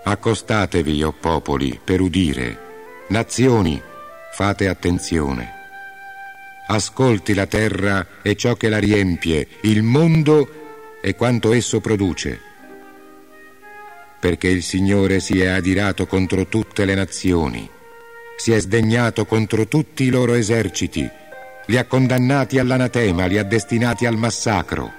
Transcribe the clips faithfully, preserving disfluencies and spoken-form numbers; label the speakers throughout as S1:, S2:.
S1: Accostatevi, o popoli, per udire. Nazioni, fate attenzione. Ascolti la terra e ciò che la riempie, il mondo e quanto esso produce. Perché il Signore si è adirato contro tutte le nazioni, si è sdegnato contro tutti i loro eserciti, li ha condannati all'anatema, li ha destinati al massacro.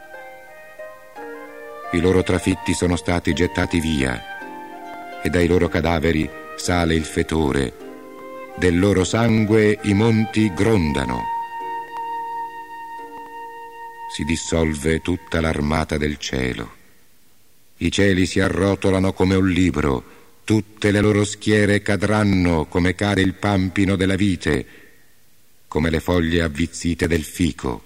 S1: I loro trafitti sono stati gettati via, e dai loro cadaveri sale il fetore, del loro sangue i monti grondano. Si dissolve tutta l'armata del cielo. I cieli si arrotolano come un libro, tutte le loro schiere cadranno come cade il pampino della vite, come le foglie avvizzite del fico.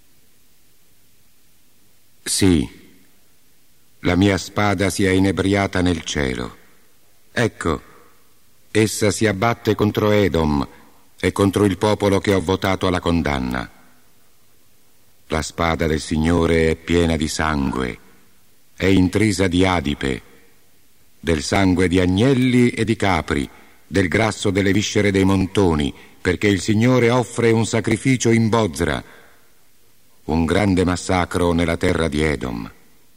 S1: Sì, la mia spada si è inebriata nel cielo. Ecco, essa si abbatte contro Edom e contro il popolo che ho votato alla condanna. La spada del Signore è piena di sangue, è intrisa di adipe, del sangue di agnelli e di capri, del grasso delle viscere dei montoni, perché il Signore offre un sacrificio in Bozra, un grande massacro nella terra di Edom.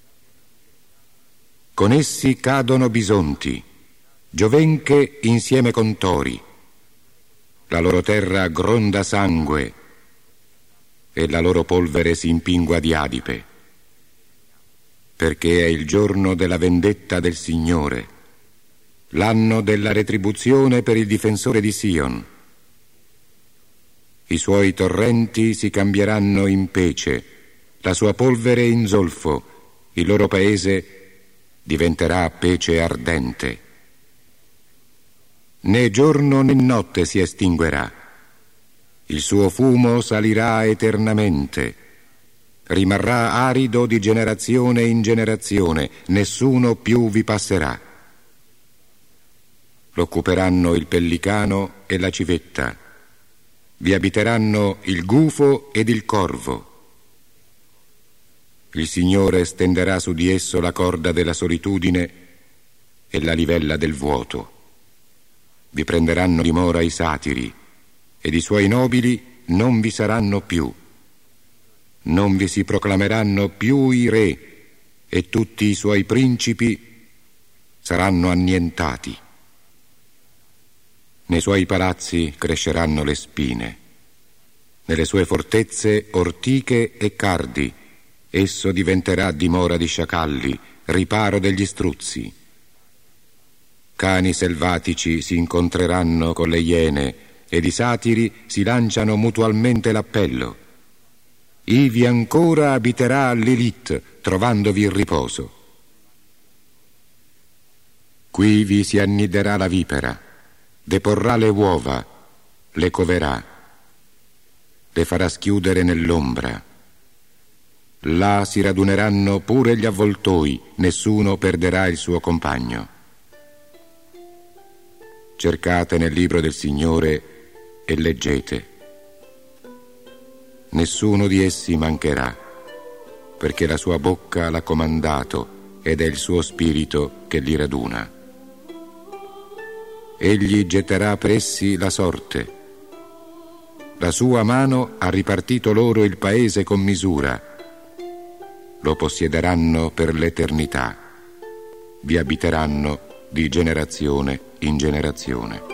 S1: Con essi cadono bisonti, giovenche insieme con tori. La loro terra gronda sangue e la loro polvere si impingua di adipe, perché è il giorno della vendetta del Signore, l'anno della retribuzione per il difensore di Sion. I suoi torrenti si cambieranno in pece, la sua polvere in zolfo, il loro paese diventerà pece ardente. Né giorno né notte si estinguerà, il suo fumo salirà eternamente, rimarrà arido di generazione in generazione, nessuno più vi passerà. L'occuperanno il pellicano e la civetta, vi abiteranno il gufo ed il corvo. Il Signore stenderà su di esso la corda della solitudine e la livella del vuoto. Vi prenderanno dimora i satiri, ed i suoi nobili non vi saranno più. Non vi si proclameranno più i re, e tutti i suoi principi saranno annientati. Nei suoi palazzi cresceranno le spine, nelle sue fortezze ortiche e cardi. Esso diventerà dimora di sciacalli, riparo degli struzzi. Cani selvatici si incontreranno con le iene, ed i satiri si lanciano mutualmente l'appello. Ivi ancora abiterà l'Elit, trovandovi il riposo. Qui vi si anniderà la vipera, deporrà le uova, le coverà, le farà schiudere nell'ombra. Là si raduneranno pure gli avvoltoi, nessuno perderà il suo compagno. Cercate nel libro del Signore e leggete. Nessuno di essi mancherà, perché la sua bocca l'ha comandato ed è il suo spirito che li raduna. Egli getterà per essi la sorte. La sua mano ha ripartito loro il paese con misura. Lo possiederanno per l'eternità. Vi abiteranno di generazione in generazione.